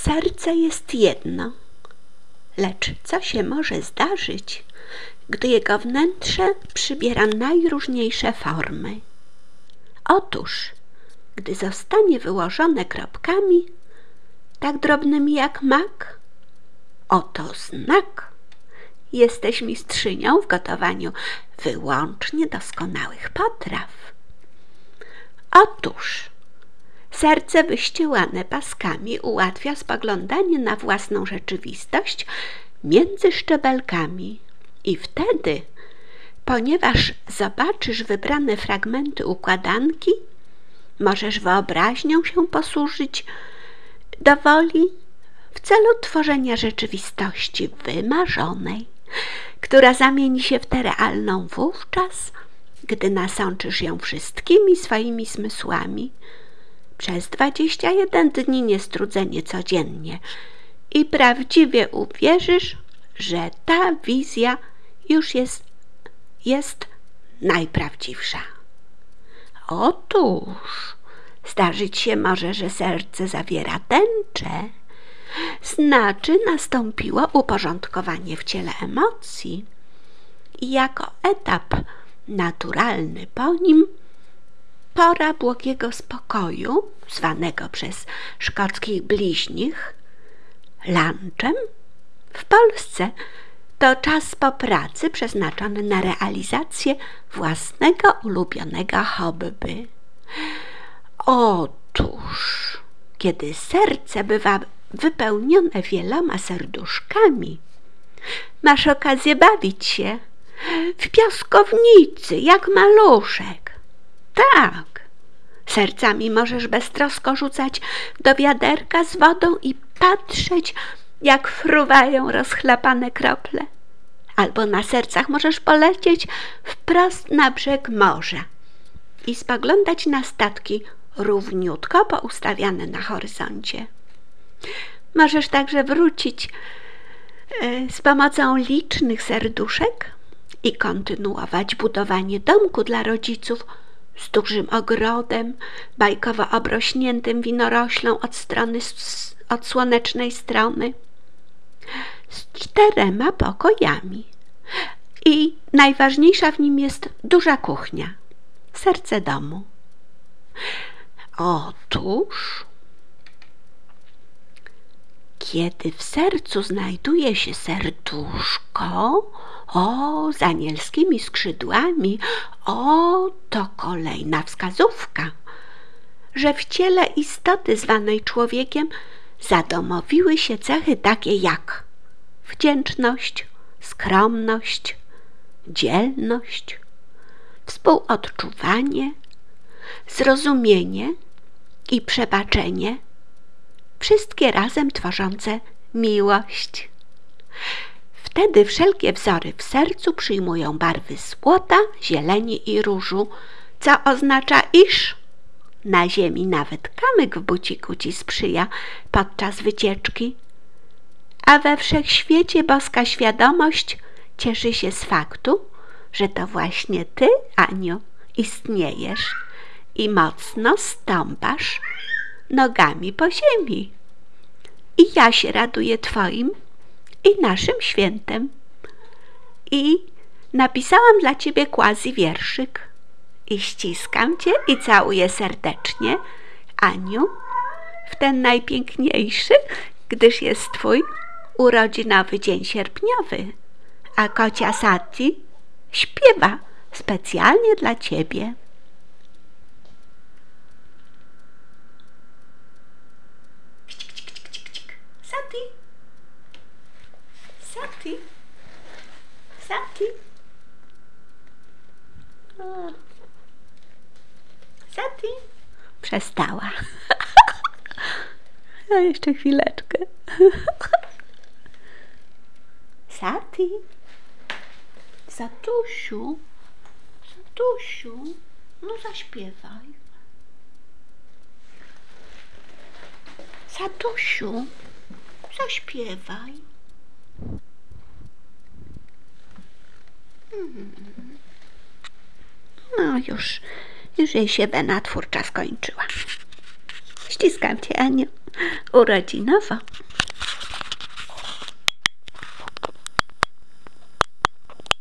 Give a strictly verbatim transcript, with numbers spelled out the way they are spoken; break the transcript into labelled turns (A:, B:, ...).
A: Serce jest jedno, lecz co się może zdarzyć, gdy jego wnętrze przybiera najróżniejsze formy? Otóż, gdy zostanie wyłożone kropkami, tak drobnymi jak mak, oto znak. Jesteś mistrzynią w gotowaniu wyłącznie doskonałych potraw. Otóż serce wyścielane paskami ułatwia spoglądanie na własną rzeczywistość między szczebelkami i wtedy, ponieważ zobaczysz wybrane fragmenty układanki, możesz wyobraźnią się posłużyć do woli w celu tworzenia rzeczywistości wymarzonej, która zamieni się w tę realną wówczas, gdy nasączysz ją wszystkimi swoimi zmysłami przez dwadzieścia jeden dni niestrudzenie codziennie i prawdziwie uwierzysz, że ta wizja już jest, jest najprawdziwsza. Otóż zdarzyć się może, że serce zawiera tęczę, znaczy nastąpiło uporządkowanie w ciele emocji i jako etap naturalny po nim pora błogiego spokoju, zwanego przez szkockich bliźnich lunchem, w Polsce to czas po pracy przeznaczony na realizację własnego ulubionego hobby. Otóż, kiedy serce bywa wypełnione wieloma serduszkami, masz okazję bawić się w piaskownicy jak maluszek. Tak, sercami możesz beztrosko rzucać do wiaderka z wodą i patrzeć, jak fruwają rozchlapane krople. Albo na sercach możesz polecieć wprost na brzeg morza i spoglądać na statki równiutko poustawiane na horyzoncie. Możesz także wrócić y, z pomocą licznych serduszek i kontynuować budowanie domku dla rodziców z dużym ogrodem, bajkowo obrośniętym winoroślą od strony od słonecznej strony, z czterema pokojami. I najważniejsza w nim jest duża kuchnia, serce domu. Otóż, kiedy w sercu znajduje się serduszko, o, z anielskimi skrzydłami, o, to kolejna wskazówka, że w ciele istoty zwanej człowiekiem zadomowiły się cechy takie jak wdzięczność, skromność, dzielność, współodczuwanie, zrozumienie i przebaczenie, wszystkie razem tworzące miłość. Wtedy wszelkie wzory w sercu przyjmują barwy złota, zieleni i różu, co oznacza, iż na ziemi nawet kamyk w buciku ci sprzyja podczas wycieczki, a we wszechświecie boska świadomość cieszy się z faktu, że to właśnie ty, Aniu, istniejesz i mocno stąpasz nogami po ziemi. I ja się raduję twoim i naszym świętem. I napisałam dla ciebie quasi wierszyk. I ściskam cię i całuję serdecznie, Aniu, w ten najpiękniejszy, gdyż jest twój urodzinowy dzień sierpniowy, a kocia Sati śpiewa specjalnie dla ciebie. Sati, Sati, Sati. O. Sati. Przestała. A jeszcze chwileczkę. Sati. Satusiu. Satusiu. No zaśpiewaj. Satusiu. Zaśpiewaj. Hmm. No już, już jej się wena twórcza skończyła. Ściskam cię, Aniu. urodzinowo.